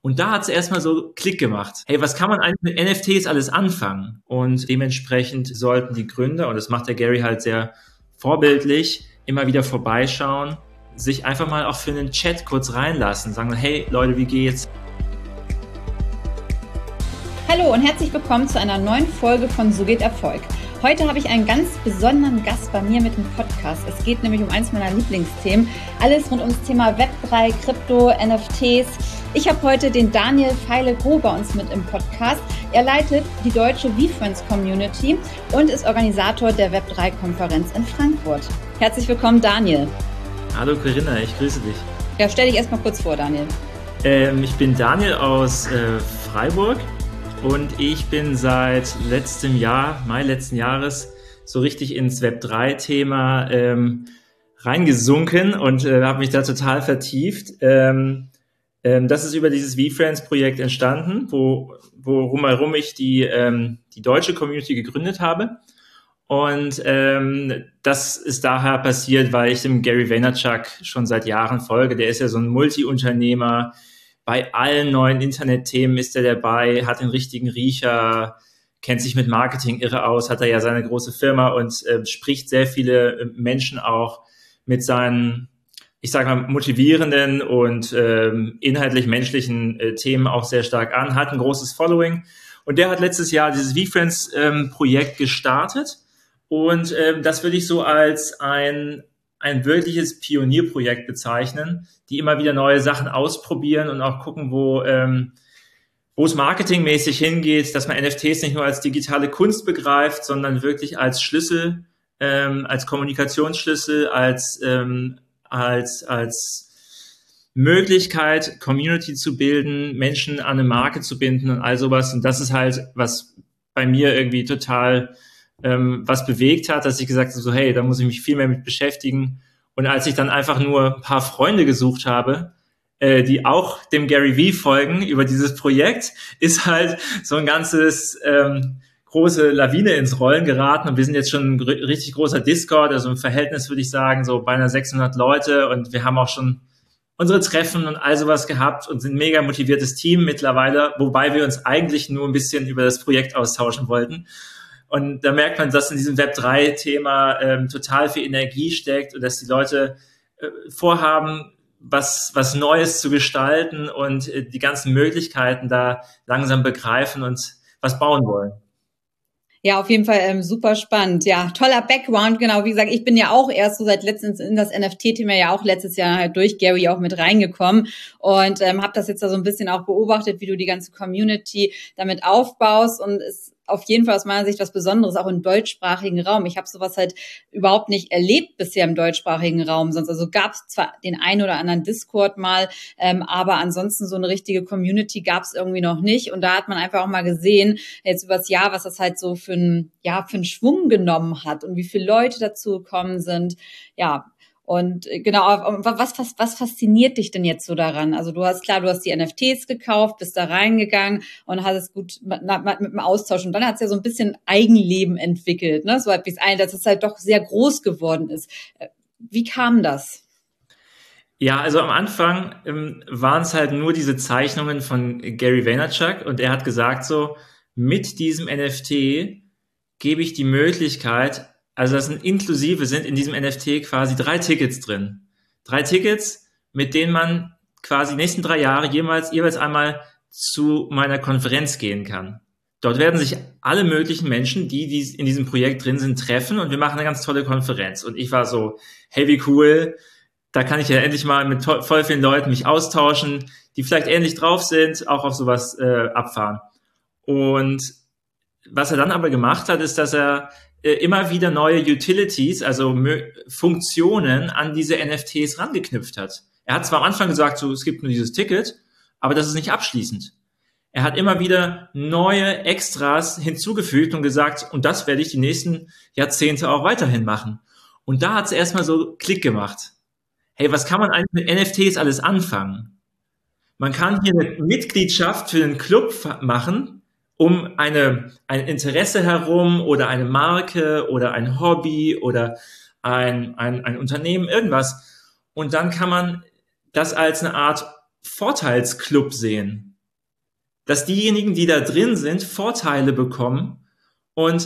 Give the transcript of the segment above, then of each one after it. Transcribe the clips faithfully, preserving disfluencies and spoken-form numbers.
Und da hat es erstmal so Klick gemacht. Hey, was kann man eigentlich mit N F Ts alles anfangen? Und dementsprechend sollten die Gründer, und das macht der Gary halt sehr vorbildlich, immer wieder vorbeischauen, sich einfach mal auch für einen Chat kurz reinlassen, sagen, hey Leute, wie geht's? Hallo und herzlich willkommen zu einer neuen Folge von So geht Erfolg. Heute habe ich einen ganz besonderen Gast bei mir mit dem Podcast. Es geht nämlich um eins meiner Lieblingsthemen. Alles rund ums Thema Web drei, Krypto, N F Ts. Ich habe heute den Daniel Feile-Groh bei uns mit im Podcast. Er leitet die deutsche VeeFriends Community und ist Organisator der Web drei Konferenz in Frankfurt. Herzlich willkommen, Daniel. Hallo Corinna, ich grüße dich. Ja, stell dich erstmal kurz vor, Daniel. Ähm, ich bin Daniel aus äh, Freiburg. Und ich bin seit letztem Jahr, Mai letzten Jahres, so richtig ins Web drei Thema ähm, reingesunken und äh, habe mich da total vertieft. Ähm, ähm, das ist über dieses VeeFriends-Projekt entstanden, wo worum herum ich die, ähm, die deutsche Community gegründet habe. Und ähm, das ist daher passiert, weil ich dem Gary Vaynerchuk schon seit Jahren folge. Der ist ja so ein Multi-Unternehmer. Bei allen neuen Internetthemen ist er dabei, hat den richtigen Riecher, kennt sich mit Marketing irre aus, hat er ja seine große Firma und äh, spricht sehr viele Menschen auch mit seinen, ich sage mal, motivierenden und ähm, inhaltlich menschlichen äh, Themen auch sehr stark an, hat ein großes Following. Und der hat letztes Jahr dieses VeeFriends ähm, Projekt gestartet und ähm, das würde ich so als ein ein wirkliches Pionierprojekt bezeichnen, die immer wieder neue Sachen ausprobieren und auch gucken, wo ähm, wo es marketingmäßig hingeht, dass man N F Ts nicht nur als digitale Kunst begreift, sondern wirklich als Schlüssel, ähm, als Kommunikationsschlüssel, als ähm, als als Möglichkeit, Community zu bilden, Menschen an eine Marke zu binden und all sowas. Und das ist halt, was bei mir irgendwie total Ähm, was bewegt hat, dass ich gesagt habe, so hey, da muss ich mich viel mehr mit beschäftigen. Und als ich dann einfach nur ein paar Freunde gesucht habe, äh, die auch dem Gary Vee folgen über dieses Projekt, ist halt so ein ganzes ähm, große Lawine ins Rollen geraten. Und wir sind jetzt schon ein gr- richtig großer Discord, also im Verhältnis würde ich sagen, so beinahe sechshundert Leute. Und wir haben auch schon unsere Treffen und all sowas gehabt und sind ein mega motiviertes Team mittlerweile, wobei wir uns eigentlich nur ein bisschen über das Projekt austauschen wollten. Und da merkt man, dass in diesem Web drei Thema ähm, total viel Energie steckt und dass die Leute äh, vorhaben, was was Neues zu gestalten und äh, die ganzen Möglichkeiten da langsam begreifen und was bauen wollen. Ja, auf jeden Fall ähm, super spannend. Ja, toller Background. Genau, wie gesagt, ich bin ja auch erst so seit letztens in das N F T-Thema ja auch letztes Jahr halt durch Gary auch mit reingekommen und ähm, habe das jetzt da so ein bisschen auch beobachtet, wie du die ganze Community damit aufbaust und es auf jeden Fall aus meiner Sicht was Besonderes, auch im deutschsprachigen Raum. Ich habe sowas halt überhaupt nicht erlebt bisher im deutschsprachigen Raum. Sonst also gab es zwar den einen oder anderen Discord mal, ähm, aber ansonsten so eine richtige Community gab es irgendwie noch nicht. Und da hat man einfach auch mal gesehen, jetzt übers Jahr, was das halt so für einen, ja, für einen Schwung genommen hat und wie viele Leute dazu gekommen sind. Ja, und genau, was, was, was fasziniert dich denn jetzt so daran? Also du hast, klar, du hast die N F Ts gekauft, bist da reingegangen und hast es gut mit, mit, mit dem Austausch. Und dann hat es ja so ein bisschen Eigenleben entwickelt, ne? So etwas ein, dass es halt doch sehr groß geworden ist. Wie kam das? Ja, also am Anfang ähm, waren es halt nur diese Zeichnungen von Gary Vaynerchuk und er hat gesagt so, mit diesem N F T gebe ich die Möglichkeit, also das sind inklusive, sind in diesem N F T quasi drei Tickets drin. Drei Tickets, mit denen man quasi die nächsten drei Jahre jemals, jeweils einmal zu meiner Konferenz gehen kann. Dort werden sich alle möglichen Menschen, die, die in diesem Projekt drin sind, treffen und wir machen eine ganz tolle Konferenz. Und ich war so, hey, wie cool, da kann ich ja endlich mal mit to- voll vielen Leuten mich austauschen, die vielleicht ähnlich drauf sind, auch auf sowas äh, abfahren. Und was er dann aber gemacht hat, ist, dass er immer wieder neue Utilities, also Funktionen an diese N F Ts rangeknüpft hat. Er hat zwar am Anfang gesagt, so es gibt nur dieses Ticket, aber das ist nicht abschließend. Er hat immer wieder neue Extras hinzugefügt und gesagt, und das werde ich die nächsten Jahrzehnte auch weiterhin machen. Und da hat es erstmal so Klick gemacht. Hey, was kann man eigentlich mit N F Ts alles anfangen? Man kann hier eine Mitgliedschaft für einen Club machen, um eine, ein Interesse herum oder eine Marke oder ein Hobby oder ein, ein, ein Unternehmen, irgendwas. Und dann kann man das als eine Art Vorteilsclub sehen. dass diejenigen, die da drin sind, Vorteile bekommen und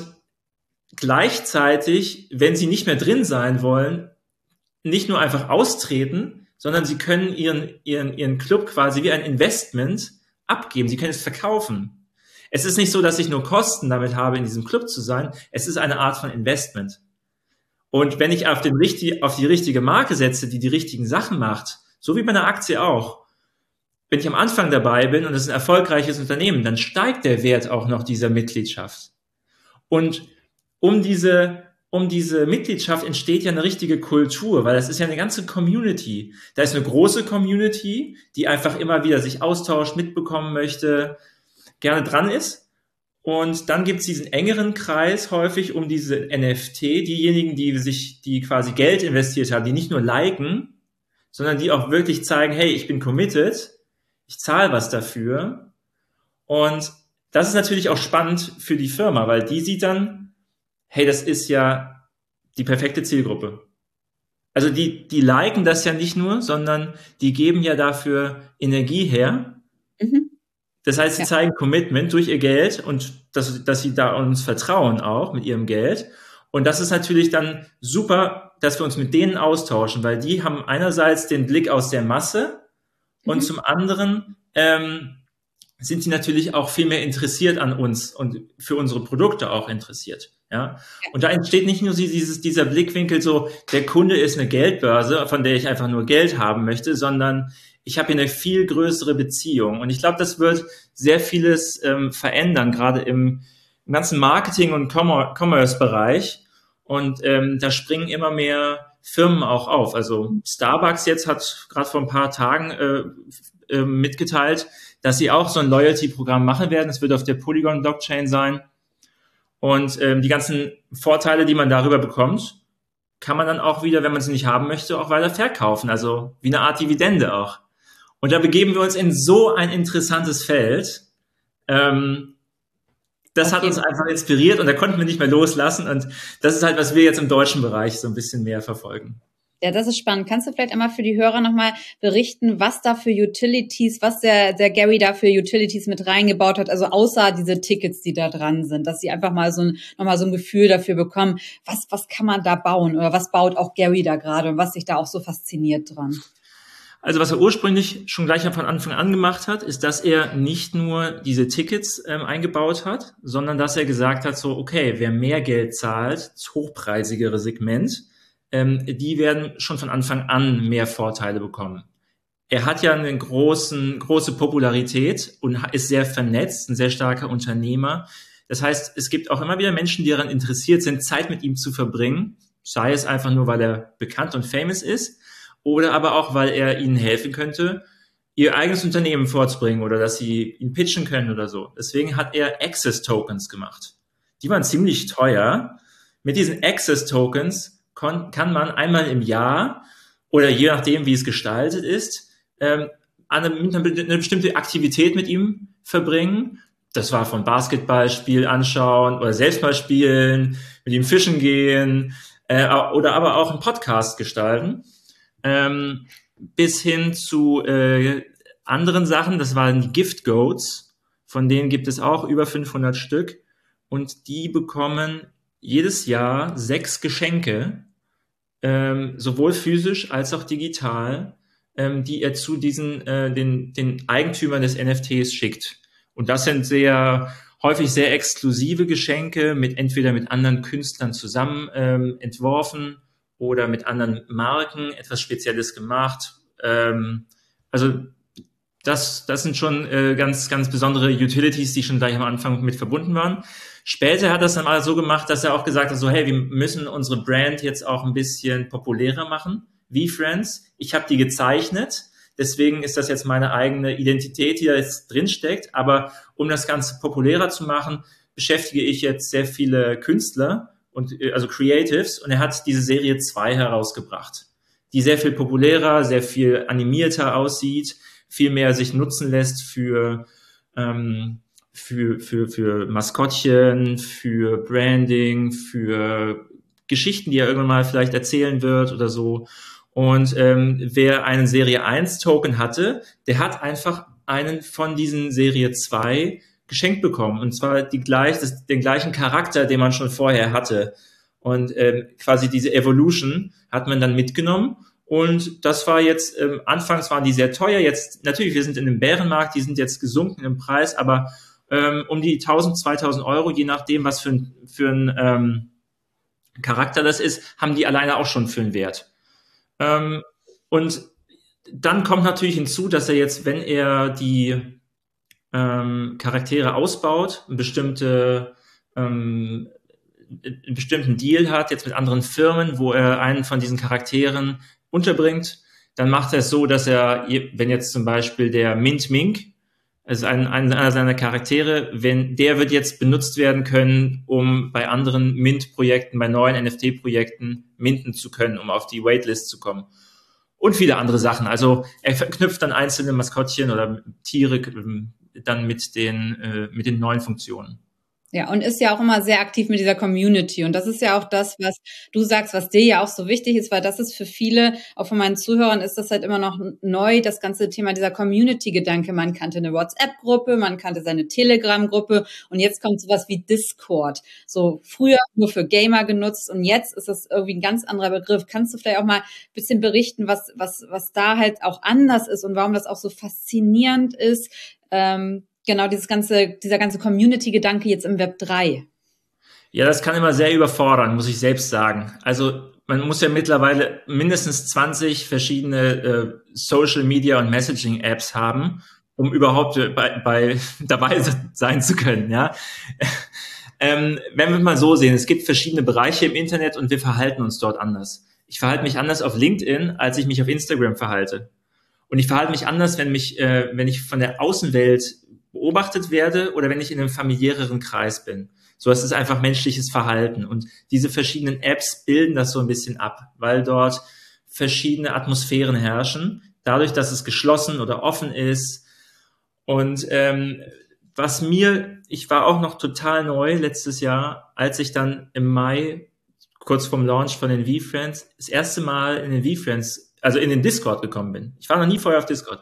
gleichzeitig, wenn sie nicht mehr drin sein wollen, nicht nur einfach austreten, sondern sie können ihren, ihren, ihren Club quasi wie ein Investment abgeben. Sie können es verkaufen. Es ist nicht so, dass ich nur Kosten damit habe, in diesem Club zu sein. Es ist eine Art von Investment. Und wenn ich auf, den richtig, auf die richtige Marke setze, die die richtigen Sachen macht, so wie bei einer Aktie auch, wenn ich am Anfang dabei bin und es ist ein erfolgreiches Unternehmen, dann steigt der Wert auch noch dieser Mitgliedschaft. Und um diese, um diese Mitgliedschaft entsteht ja eine richtige Kultur, weil das ist ja eine ganze Community. Da ist eine große Community, die einfach immer wieder sich austauscht, mitbekommen möchte, gerne dran ist. Und dann gibt es diesen engeren Kreis häufig um diese N F T, diejenigen, die sich, die quasi Geld investiert haben, die nicht nur liken, sondern die auch wirklich zeigen, hey, ich bin committed, ich zahle was dafür. Und das ist natürlich auch spannend für die Firma, weil die sieht dann, hey, das ist ja die perfekte Zielgruppe. Also die, die liken das ja nicht nur, sondern die geben ja dafür Energie her. Mhm. Das heißt, sie ja. zeigen Commitment durch ihr Geld und dass, dass sie da uns vertrauen auch mit ihrem Geld. Und das ist natürlich dann super, dass wir uns mit denen austauschen, weil die haben einerseits den Blick aus der Masse mhm. und zum anderen ähm, sind sie natürlich auch viel mehr interessiert an uns und für unsere Produkte auch interessiert. Ja, und da entsteht nicht nur dieses, dieser Blickwinkel so, der Kunde ist eine Geldbörse, von der ich einfach nur Geld haben möchte, sondern ich habe hier eine viel größere Beziehung. Und ich glaube, das wird sehr vieles ähm, verändern, gerade im, im ganzen Marketing- und Commerce-Bereich. Und ähm, da springen immer mehr Firmen auch auf. Also Starbucks jetzt hat gerade vor ein paar Tagen äh, äh, mitgeteilt, dass sie auch so ein Loyalty-Programm machen werden. Es wird auf der Polygon-Blockchain sein. Und ähm, die ganzen Vorteile, die man darüber bekommt, kann man dann auch wieder, wenn man sie nicht haben möchte, auch weiter verkaufen. Also wie eine Art Dividende auch. Und da begeben wir uns in so ein interessantes Feld. Ähm, das okay. hat uns einfach inspiriert und da konnten wir nicht mehr loslassen. Und das ist halt, was wir jetzt im deutschen Bereich so ein bisschen mehr verfolgen. Ja, das ist spannend. Kannst du vielleicht einmal für die Hörer nochmal berichten, was da für Utilities, was der, der Gary da für Utilities mit reingebaut hat, also außer diese Tickets, die da dran sind, dass sie einfach mal so ein, nochmal so ein Gefühl dafür bekommen, was, was kann man da bauen oder was baut auch Gary da gerade und was sich da auch so fasziniert dran? Also was er ursprünglich schon gleich von Anfang an gemacht hat, ist, dass er nicht nur diese Tickets ähm, eingebaut hat, sondern dass er gesagt hat, so okay, wer mehr Geld zahlt, das hochpreisigere Segment, ähm, die werden schon von Anfang an mehr Vorteile bekommen. Er hat ja eine großen, große Popularität und ist sehr vernetzt, ein sehr starker Unternehmer. Das heißt, es gibt auch immer wieder Menschen, die daran interessiert sind, Zeit mit ihm zu verbringen, sei es einfach nur, weil er bekannt und famous ist, oder aber auch, weil er ihnen helfen könnte, ihr eigenes Unternehmen vorzubringen oder dass sie ihn pitchen können oder so. Deswegen hat er Access-Tokens gemacht. Die waren ziemlich teuer. Mit diesen Access-Tokens kon- kann man einmal im Jahr oder je nachdem, wie es gestaltet ist, ähm, eine, eine bestimmte Aktivität mit ihm verbringen. Das war von Basketballspiel anschauen oder selbst mal spielen, mit ihm fischen gehen äh, oder aber auch einen Podcast gestalten. Ähm, bis hin zu äh, anderen Sachen, das waren die Gift Goats, von denen gibt es auch über fünfhundert Stück und die bekommen jedes Jahr sechs Geschenke, ähm, sowohl physisch als auch digital, ähm, die er zu diesen äh, den, den Eigentümern des N F Ts schickt. Und das sind sehr häufig sehr exklusive Geschenke, mit entweder mit anderen Künstlern zusammen ähm, entworfen oder mit anderen Marken etwas Spezielles gemacht. Ähm, also das, das sind schon äh, ganz, ganz besondere Utilities, die schon gleich am Anfang mit verbunden waren. Später hat er es dann mal so gemacht, dass er auch gesagt hat, so hey, wir müssen unsere Brand jetzt auch ein bisschen populärer machen, wie Friends. Ich habe die gezeichnet, deswegen ist das jetzt meine eigene Identität, die da jetzt drinsteckt. Aber um das Ganze populärer zu machen, beschäftige ich jetzt sehr viele Künstler, und also Creatives, und er hat diese Serie zwei herausgebracht, die sehr viel populärer, sehr viel animierter aussieht, viel mehr sich nutzen lässt für ähm, für für für Maskottchen, für Branding, für Geschichten, die er irgendwann mal vielleicht erzählen wird oder so. Und ähm, wer einen Serie eins Token hatte, der hat einfach einen von diesen Serie zwei geschenkt bekommen. Und zwar die gleich, das, den gleichen Charakter, den man schon vorher hatte. Und ähm, quasi diese Evolution hat man dann mitgenommen. Und das war jetzt, ähm, anfangs waren die sehr teuer. Jetzt, natürlich, wir sind in einem Bärenmarkt, die sind jetzt gesunken im Preis, aber ähm, um die tausend, zweitausend Euro, je nachdem, was für ein, für ein ähm, Charakter das ist, haben die alleine auch schon für einen Wert. Ähm, und dann kommt natürlich hinzu, dass er jetzt, wenn er die ähm, Charaktere ausbaut, eine bestimmte ähm, einen bestimmten Deal hat, jetzt mit anderen Firmen, wo er einen von diesen Charakteren unterbringt, dann macht er es so, dass er, wenn jetzt zum Beispiel der Mint Mink, also ein, einer seiner Charaktere, wenn der wird jetzt benutzt werden können, um bei anderen Mint-Projekten, bei neuen N F T-Projekten minten zu können, um auf die Waitlist zu kommen. Und viele andere Sachen. Also er verknüpft dann einzelne Maskottchen oder Tiere dann mit den, äh, mit den neuen Funktionen. Ja, und ist ja auch immer sehr aktiv mit dieser Community. Und das ist ja auch das, was du sagst, was dir ja auch so wichtig ist, weil das ist für viele, auch von meinen Zuhörern, ist das halt immer noch neu, das ganze Thema dieser Community-Gedanke. Man kannte eine WhatsApp-Gruppe, man kannte seine Telegram-Gruppe und jetzt kommt sowas wie Discord. So früher nur für Gamer genutzt und jetzt ist das irgendwie ein ganz anderer Begriff. Kannst du vielleicht auch mal ein bisschen berichten, was, was, was da halt auch anders ist und warum das auch so faszinierend ist, ähm, Genau, dieses ganze, dieser ganze Community-Gedanke jetzt im Web drei. Ja, das kann immer sehr überfordern, muss ich selbst sagen. Also man muss ja mittlerweile mindestens zwanzig verschiedene äh, Social Media und Messaging Apps haben, um überhaupt bei, bei dabei sein zu können. Ja, ähm, wenn wir mal so sehen, es gibt verschiedene Bereiche im Internet und wir verhalten uns dort anders. Ich verhalte mich anders auf LinkedIn, als ich mich auf Instagram verhalte. Und ich verhalte mich anders, wenn mich, äh, wenn ich von der Außenwelt beobachtet werde oder wenn ich in einem familiäreren Kreis bin. So, es ist einfach menschliches Verhalten. Und diese verschiedenen Apps bilden das so ein bisschen ab, weil dort verschiedene Atmosphären herrschen, dadurch, dass es geschlossen oder offen ist. Und ähm, was mir, ich war auch noch total neu letztes Jahr, als ich dann im Mai, kurz vorm Launch von den V-Friends, das erste Mal in den V-Friends, also in den Discord gekommen bin. Ich war noch nie vorher auf Discord.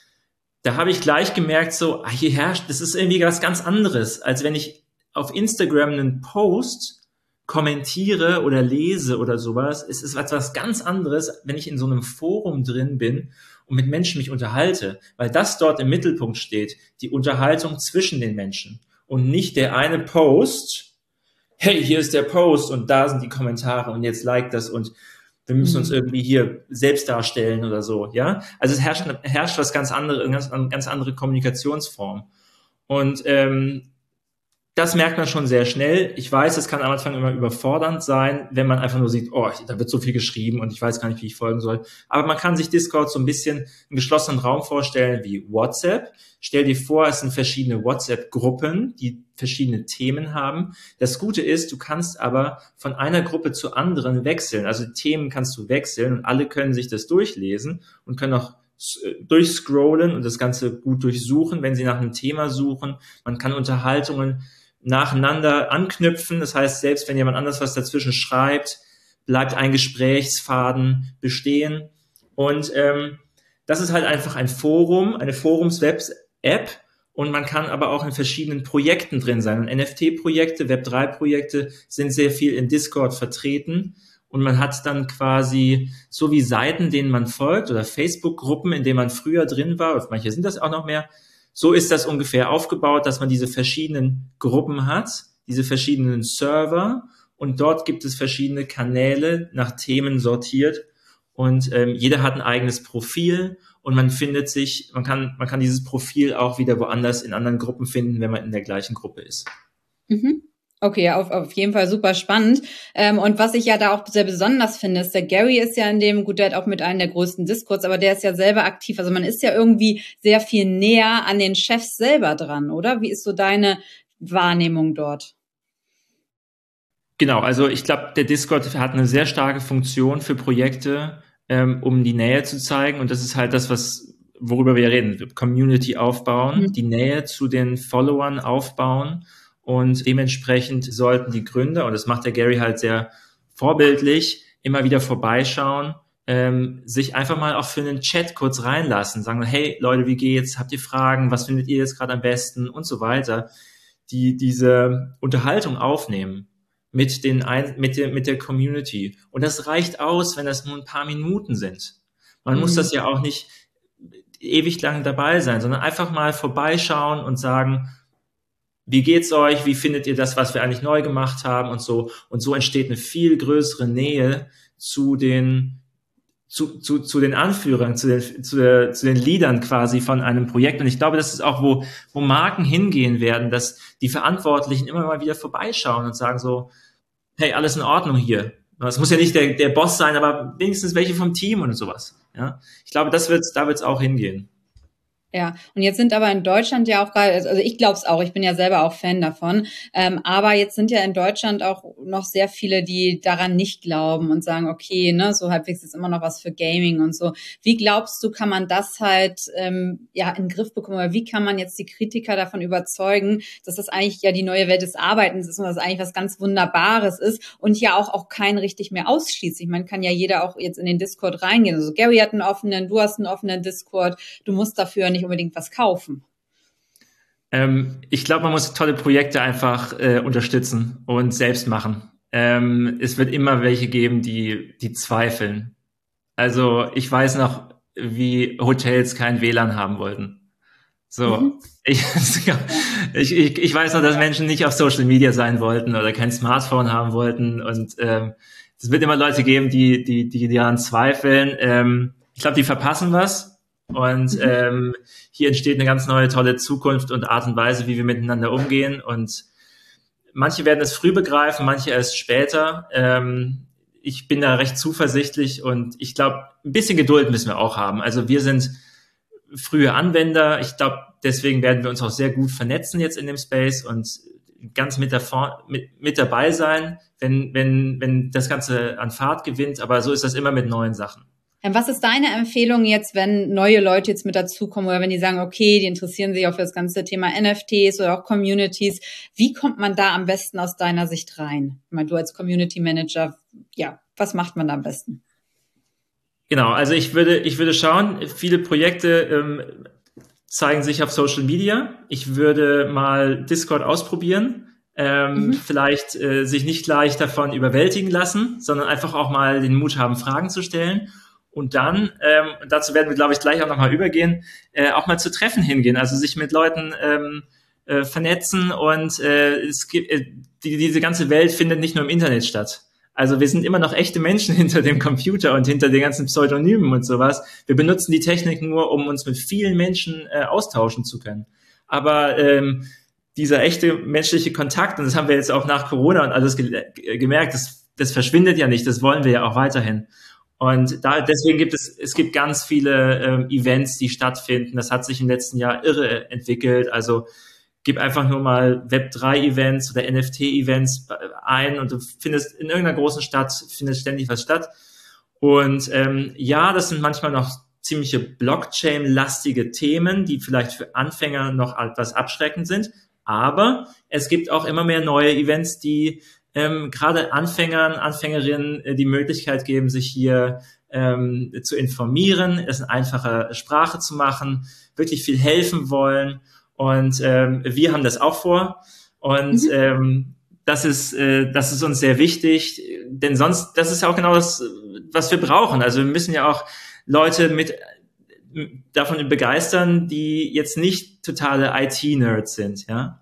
Da habe ich gleich gemerkt, so, hier herrscht, das ist irgendwie was ganz anderes, als wenn ich auf Instagram einen Post kommentiere oder lese oder sowas. Es ist etwas ganz anderes, wenn ich in so einem Forum drin bin und mit Menschen mich unterhalte, weil das dort im Mittelpunkt steht, die Unterhaltung zwischen den Menschen und nicht der eine Post, hey, hier ist der Post und da sind die Kommentare und jetzt like das und wir müssen uns irgendwie hier selbst darstellen oder so, ja. Also es herrscht, herrscht was ganz anderes, eine ganz, eine ganz andere Kommunikationsform. Und ähm, das merkt man schon sehr schnell. Ich weiß, es kann am Anfang immer überfordernd sein, wenn man einfach nur sieht, oh, da wird so viel geschrieben und ich weiß gar nicht, wie ich folgen soll. Aber man kann sich Discord so ein bisschen einen geschlossenen Raum vorstellen wie WhatsApp. Stell dir vor, es sind verschiedene WhatsApp-Gruppen, die verschiedene Themen haben. Das Gute ist, du kannst aber von einer Gruppe zur anderen wechseln. Also Themen kannst du wechseln und alle können sich das durchlesen und können auch durchscrollen und das Ganze gut durchsuchen, wenn sie nach einem Thema suchen. Man kann Unterhaltungen nacheinander anknüpfen. Das heißt, selbst wenn jemand anders was dazwischen schreibt, bleibt ein Gesprächsfaden bestehen. Und ähm, das ist halt einfach ein Forum, eine Forums-Web-App. Und man kann aber auch in verschiedenen Projekten drin sein. Und N F T-Projekte, Web drei Projekte sind sehr viel in Discord vertreten. Und man hat dann quasi so wie Seiten, denen man folgt oder Facebook-Gruppen, in denen man früher drin war, oder manche sind das auch noch mehr. So ist das ungefähr aufgebaut, dass man diese verschiedenen Gruppen hat, diese verschiedenen Server und dort gibt es verschiedene Kanäle nach Themen sortiert und ähm, jeder hat ein eigenes Profil und man findet sich, man kann, man kann dieses Profil auch wieder woanders in anderen Gruppen finden, wenn man in der gleichen Gruppe ist. Mhm. Okay, auf, auf jeden Fall super spannend. Ähm, und was ich ja da auch sehr besonders finde, ist, der Gary ist ja in dem, gut, der hat auch mit einem der größten Discords, aber der ist ja selber aktiv. Also man ist ja irgendwie sehr viel näher an den Chefs selber dran, oder? Wie ist so deine Wahrnehmung dort? Genau, also ich glaube, der Discord hat eine sehr starke Funktion für Projekte, ähm, um die Nähe zu zeigen. Und das ist halt das, was worüber wir reden. Community aufbauen, mhm. die Nähe zu den Followern aufbauen. Und dementsprechend sollten die Gründer, und das macht der Gary halt sehr vorbildlich, immer wieder vorbeischauen ähm, sich einfach mal auch für einen Chat kurz reinlassen, sagen, hey Leute, wie geht's? Habt ihr Fragen? Was findet ihr jetzt gerade am besten? Und so weiter. Die diese Unterhaltung aufnehmen mit den ein, mit der mit der Community. Und das reicht aus, wenn das nur ein paar Minuten sind. Man mhm. muss das ja auch nicht ewig lang dabei sein, sondern einfach mal vorbeischauen und sagen, wie geht's euch? Wie findet ihr das, was wir eigentlich neu gemacht haben und so? Und so entsteht eine viel größere Nähe zu den zu, zu, zu den Anführern, zu den, zu, der, zu den Leadern quasi von einem Projekt. Und ich glaube, das ist auch, wo, wo Marken hingehen werden, dass die Verantwortlichen immer mal wieder vorbeischauen und sagen so, hey, alles in Ordnung hier. Es muss ja nicht der, der Boss sein, aber wenigstens welche vom Team und sowas. Ja, ich glaube, das wird's, da wird's auch hingehen. Ja, und jetzt sind aber in Deutschland ja auch gerade, also ich glaube es auch, ich bin ja selber auch Fan davon, ähm, aber jetzt sind ja in Deutschland auch noch sehr viele, die daran nicht glauben und sagen, okay, ne, so halbwegs ist immer noch was für Gaming und so. Wie glaubst du, kann man das halt ähm, ja in den Griff bekommen, oder wie kann man jetzt die Kritiker davon überzeugen, dass das eigentlich ja die neue Welt des Arbeitens ist und dass das eigentlich was ganz Wunderbares ist und ja auch auch keinen richtig mehr ausschließt. Ich meine, kann ja jeder auch jetzt in den Discord reingehen. Also Gary hat einen offenen, du hast einen offenen Discord, du musst dafür nicht unbedingt was kaufen. Ähm, ich glaube, man muss tolle Projekte einfach äh, unterstützen und selbst machen. Ähm, es wird immer welche geben, die, die zweifeln. Also ich weiß noch, wie Hotels kein W L A N haben wollten. So, mhm. ich, ich, ich, ich weiß noch, dass Menschen nicht auf Social Media sein wollten oder kein Smartphone haben wollten. Und ähm, es wird immer Leute geben, die, die, die daran zweifeln. Ähm, ich glaube, die verpassen was. Und mhm. ähm, hier entsteht eine ganz neue, tolle Zukunft und Art und Weise, wie wir miteinander umgehen. Und manche werden es früh begreifen, manche erst später. Ähm, ich bin da recht zuversichtlich und ich glaube, ein bisschen Geduld müssen wir auch haben. Also wir sind frühe Anwender. Ich glaube, deswegen werden wir uns auch sehr gut vernetzen jetzt in dem Space und ganz mit, der, mit, mit dabei sein, wenn, wenn, wenn das Ganze an Fahrt gewinnt. Aber so ist das immer mit neuen Sachen. Was ist deine Empfehlung jetzt, wenn neue Leute jetzt mit dazukommen oder wenn die sagen, okay, die interessieren sich auch für das ganze Thema N F Ts oder auch Communities. Wie kommt man da am besten aus deiner Sicht rein? Ich meine, du als Community Manager, ja, was macht man da am besten? Genau, also ich würde, ich würde schauen, viele Projekte ähm, zeigen sich auf Social Media. Ich würde mal Discord ausprobieren. Ähm, mhm. Vielleicht äh, sich nicht gleich davon überwältigen lassen, sondern einfach auch mal den Mut haben, Fragen zu stellen. Und dann, ähm, dazu werden wir, glaube ich, gleich auch nochmal übergehen, äh, auch mal zu Treffen hingehen, also sich mit Leuten ähm, äh, vernetzen und äh, es gibt, äh, die, diese ganze Welt findet nicht nur im Internet statt. Also wir sind immer noch echte Menschen hinter dem Computer und hinter den ganzen Pseudonymen und sowas. Wir benutzen die Technik nur, um uns mit vielen Menschen äh, austauschen zu können. Aber ähm, dieser echte menschliche Kontakt, und das haben wir jetzt auch nach Corona und alles ge- gemerkt, das, das verschwindet ja nicht, das wollen wir ja auch weiterhin. Und da, deswegen gibt es, es gibt ganz viele ähm, Events, die stattfinden. Das hat sich im letzten Jahr irre entwickelt. Also gib einfach nur mal Web drei Events oder N F T Events ein und du findest in irgendeiner großen Stadt, findet ständig was statt. Und ähm, ja, das sind manchmal noch ziemliche Blockchain-lastige Themen, die vielleicht für Anfänger noch etwas abschreckend sind. Aber es gibt auch immer mehr neue Events, die Ähm, gerade Anfängern, Anfängerinnen äh, die Möglichkeit geben, sich hier ähm, zu informieren, es in einfacher Sprache zu machen, wirklich viel helfen wollen. Und ähm, wir haben das auch vor. Und mhm. ähm, das ist, äh, das ist uns sehr wichtig, denn sonst, das ist ja auch genau das, was wir brauchen. Also wir müssen ja auch Leute mit davon begeistern, die jetzt nicht totale I T-Nerds sind, ja.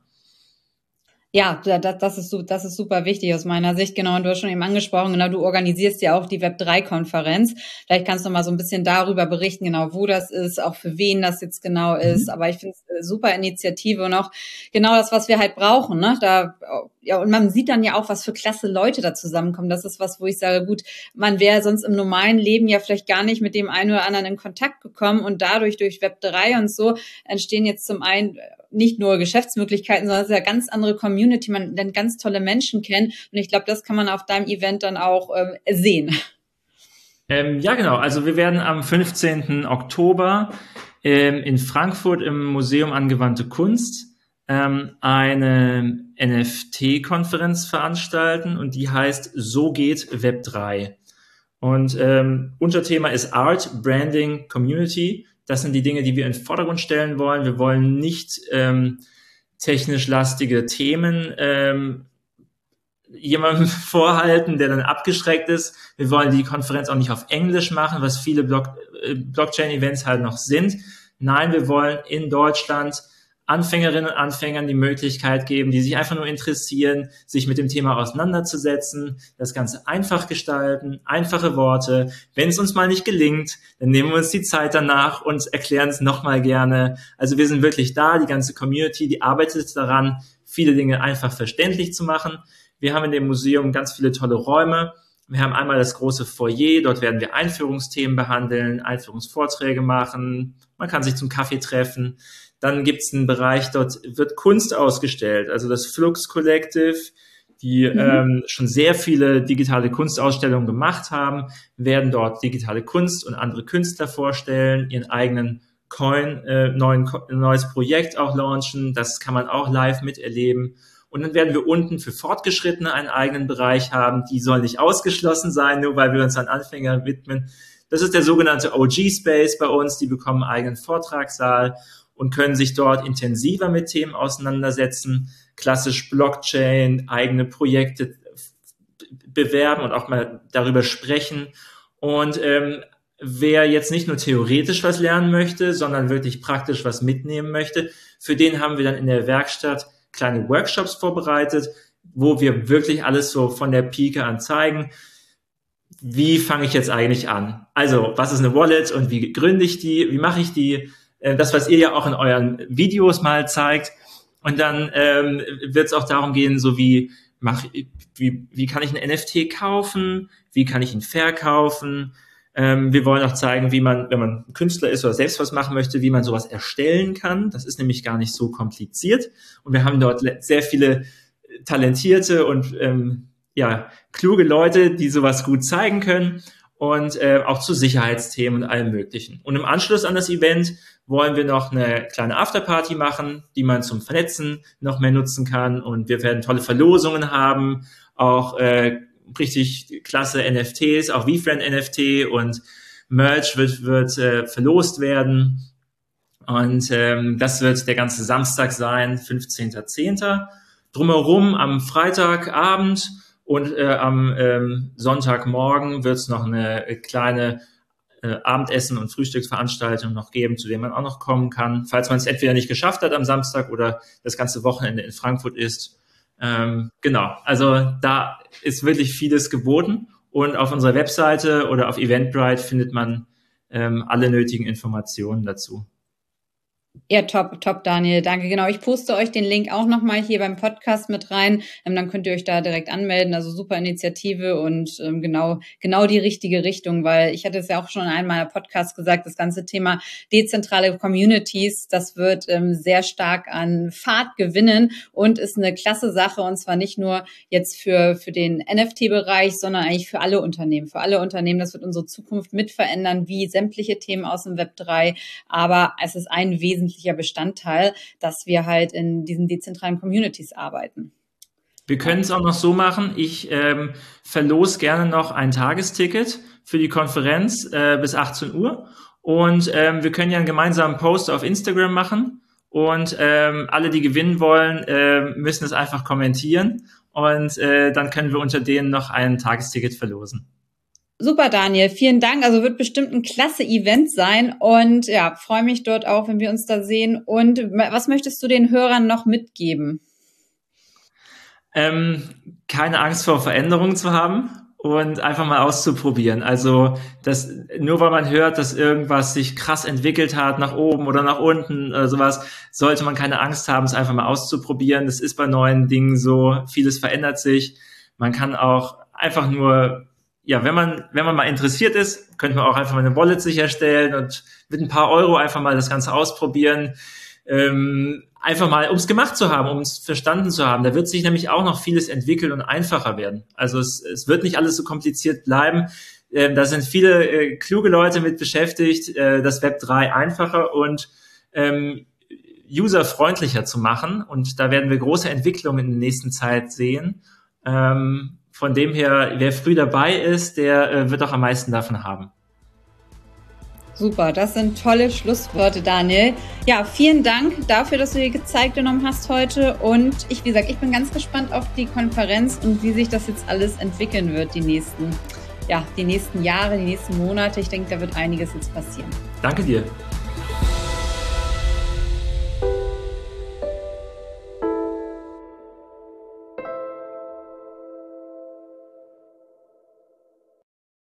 Ja, das ist, das ist super wichtig aus meiner Sicht. Genau, und du hast schon eben angesprochen, genau, du organisierst ja auch die Web drei Konferenz. Vielleicht kannst du mal so ein bisschen darüber berichten, genau, wo das ist, auch für wen das jetzt genau ist. Mhm. Aber ich finde es eine super Initiative und auch genau das, was wir halt brauchen, ne? Da, ja, und man sieht dann ja auch, was für klasse Leute da zusammenkommen. Das ist was, wo ich sage, gut, man wäre sonst im normalen Leben ja vielleicht gar nicht mit dem einen oder anderen in Kontakt gekommen und dadurch durch Web drei und so entstehen jetzt zum einen nicht nur Geschäftsmöglichkeiten, sondern es ist ja ganz andere Community, man lernt ganz tolle Menschen kennen und ich glaube, das kann man auf deinem Event dann auch ähm, sehen. Ähm, ja, genau. Also wir werden am fünfzehnten Oktober ähm, in Frankfurt im Museum Angewandte Kunst ähm, eine N F T-Konferenz veranstalten und die heißt So geht Web drei. Und ähm, Unterthema ist Art, Branding, Community. Das sind die Dinge, die wir in den Vordergrund stellen wollen. Wir wollen nicht ähm, technisch lastige Themen ähm, jemandem vorhalten, der dann abgeschreckt ist. Wir wollen die Konferenz auch nicht auf Englisch machen, was viele Block, äh, Blockchain-Events halt noch sind. Nein, wir wollen in Deutschland Anfängerinnen und Anfängern die Möglichkeit geben, die sich einfach nur interessieren, sich mit dem Thema auseinanderzusetzen, das Ganze einfach gestalten, einfache Worte. Wenn es uns mal nicht gelingt, dann nehmen wir uns die Zeit danach und erklären es nochmal gerne. Also wir sind wirklich da, die ganze Community, die arbeitet daran, viele Dinge einfach verständlich zu machen. Wir haben in dem Museum ganz viele tolle Räume. Wir haben einmal das große Foyer, dort werden wir Einführungsthemen behandeln, Einführungsvorträge machen, man kann sich zum Kaffee treffen. Dann gibt es einen Bereich, dort wird Kunst ausgestellt, also das Flux Collective, die mhm. ähm, schon sehr viele digitale Kunstausstellungen gemacht haben, werden dort digitale Kunst und andere Künstler vorstellen, ihren eigenen Coin, äh, neuen, neues Projekt auch launchen, das kann man auch live miterleben. Und dann werden wir unten für Fortgeschrittene einen eigenen Bereich haben, die soll nicht ausgeschlossen sein, nur weil wir uns an Anfänger widmen. Das ist der sogenannte O G-Space bei uns, die bekommen einen eigenen Vortragssaal und können sich dort intensiver mit Themen auseinandersetzen, klassisch Blockchain, eigene Projekte bewerben und auch mal darüber sprechen. Und ähm, wer jetzt nicht nur theoretisch was lernen möchte, sondern wirklich praktisch was mitnehmen möchte, für den haben wir dann in der Werkstatt kleine Workshops vorbereitet, wo wir wirklich alles so von der Pike an zeigen. Wie fange ich jetzt eigentlich an? Also, was ist eine Wallet und wie gründe ich die? Wie mache ich die? Das, was ihr ja auch in euren Videos mal zeigt. Und dann ähm, wird es auch darum gehen, so wie, mach, wie, wie kann ich einen N F T kaufen? Wie kann ich ihn verkaufen? Ähm, wir wollen auch zeigen, wie man, wenn man Künstler ist oder selbst was machen möchte, wie man sowas erstellen kann. Das ist nämlich gar nicht so kompliziert. Und wir haben dort sehr viele talentierte und ähm, ja kluge Leute, die sowas gut zeigen können. Und äh, auch zu Sicherheitsthemen und allem Möglichen. Und im Anschluss an das Event wollen wir noch eine kleine Afterparty machen, die man zum Vernetzen noch mehr nutzen kann. Und wir werden tolle Verlosungen haben, auch äh, richtig klasse N F Ts, auch VeeFriend N F T und Merch wird, wird äh, verlost werden. Und ähm, das wird der ganze Samstag sein, fünfzehnter zehnter Drumherum am Freitagabend und äh, am ähm, Sonntagmorgen wird es noch eine kleine äh, Abendessen- und Frühstücksveranstaltung noch geben, zu der man auch noch kommen kann, falls man es entweder nicht geschafft hat am Samstag oder das ganze Wochenende in Frankfurt ist. Ähm, genau, also da ist wirklich vieles geboten und auf unserer Webseite oder auf Eventbrite findet man ähm, alle nötigen Informationen dazu. Ja, top, top, Daniel. Danke. Genau, ich poste euch den Link auch nochmal hier beim Podcast mit rein. Ähm, dann könnt ihr euch da direkt anmelden. Also super Initiative und ähm, genau genau die richtige Richtung, weil ich hatte es ja auch schon in einem meiner Podcasts gesagt, das ganze Thema dezentrale Communities, das wird ähm, sehr stark an Fahrt gewinnen und ist eine klasse Sache und zwar nicht nur jetzt für für den N F T-Bereich, sondern eigentlich für alle Unternehmen. Für alle Unternehmen, das wird unsere Zukunft mit verändern, wie sämtliche Themen aus dem Web drei. Aber es ist ein wesentlicher Bestandteil, dass wir halt in diesen dezentralen Communities arbeiten. Wir können es auch noch so machen, ich ähm, verlose gerne noch ein Tagesticket für die Konferenz äh, bis achtzehn Uhr und ähm, wir können ja einen gemeinsamen Post auf Instagram machen und ähm, alle, die gewinnen wollen, äh, müssen es einfach kommentieren und äh, dann können wir unter denen noch ein Tagesticket verlosen. Super, Daniel. Vielen Dank. Also wird bestimmt ein klasse Event sein und ja, freue mich dort auch, wenn wir uns da sehen. Und was möchtest du den Hörern noch mitgeben? Ähm, keine Angst vor Veränderungen zu haben und einfach mal auszuprobieren. Also das, nur weil man hört, dass irgendwas sich krass entwickelt hat, nach oben oder nach unten oder sowas, sollte man keine Angst haben, es einfach mal auszuprobieren. Das ist bei neuen Dingen so. Vieles verändert sich. Man kann auch einfach nur Ja, wenn man, wenn man mal interessiert ist, könnte man auch einfach mal eine Wallet sich erstellen und mit ein paar Euro einfach mal das Ganze ausprobieren. Ähm, einfach mal, um es gemacht zu haben, um es verstanden zu haben. Da wird sich nämlich auch noch vieles entwickeln und einfacher werden. Also es, es wird nicht alles so kompliziert bleiben. Ähm, da sind viele äh, kluge Leute mit beschäftigt, äh, das Web drei einfacher und ähm, userfreundlicher zu machen. Und da werden wir große Entwicklungen in der nächsten Zeit sehen. Ähm, von dem her, wer früh dabei ist, der äh, wird auch am meisten davon haben. Super, das sind tolle Schlussworte, Daniel. Ja, vielen Dank dafür, dass du dir Zeit genommen hast heute. Und ich, wie gesagt, ich bin ganz gespannt auf die Konferenz und wie sich das jetzt alles entwickeln wird, die nächsten, ja, die nächsten Jahre, die nächsten Monate. Ich denke, da wird einiges jetzt passieren. Danke dir.